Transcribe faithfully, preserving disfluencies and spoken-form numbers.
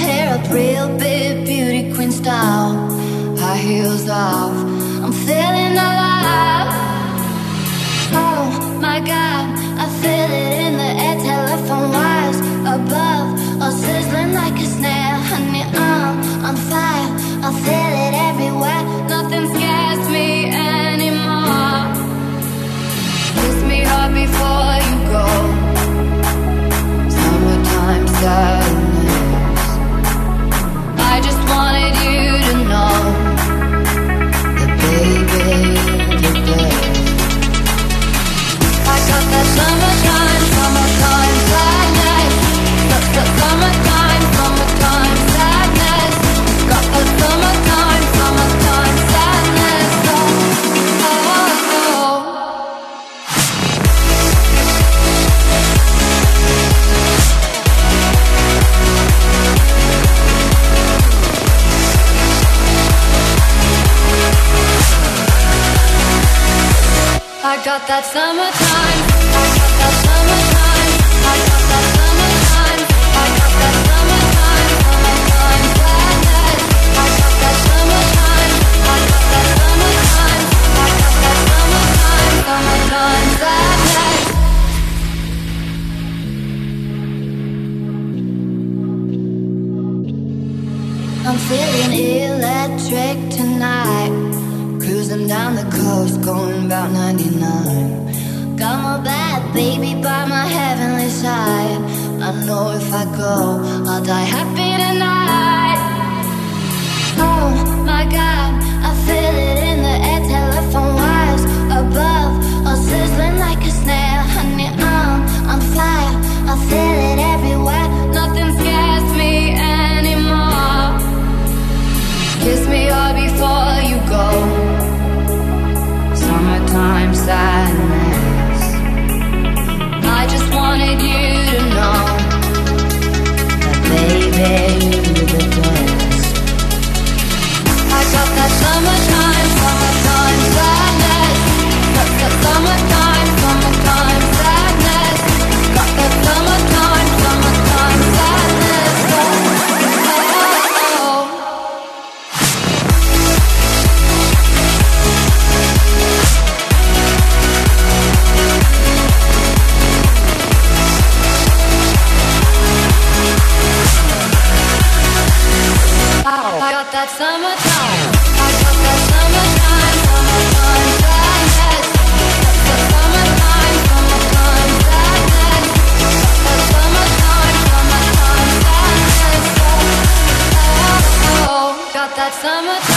hair up real big, beauty queen style, high heels off, I'm feeling alive. Oh my God, I feel it in the air, telephone wires above, all sizzling like a snare. Honey, I'm on fire, I feel it everywhere, nothing scares me anymore. Kiss me hard before you go, summertime sadness. I just wanted you to know that baby, you're there. I got that summertime, summertime sadness. Got that summertime, summertime sadness. Got that summertime, summertime sadness. Oh, oh, oh. I got that summertime, I got that summertime, I got that summertime, I got that summertime, summertime sadness. I got that summertime, I got that summertime, I got that summertime, summertime sadness. I'm feeling electric tonight, cruising down the coast, going about ninety-nine. Got my bad baby by my heavenly side. I know if I go, I'll die happy tonight. Oh my God, I feel it in the air, telephone wires above, all sizzling like a snare. Honey, I'm on fire, I feel it everywhere, nothing scares me anymore. Kiss me hard before you go, summertime sadness. I just wanted you to know that baby, you're the best. I got that summertime, summertime sadness. Got that summertime, summertime sadness. Got that summertime, summertime sadness. Oh, oh, oh. I got that summertime, I got that summertime, summertime sadness. Got that summertime, summertime sadness. Got that summertime, summertime sadness. Oh, oh, oh. Got that summertime.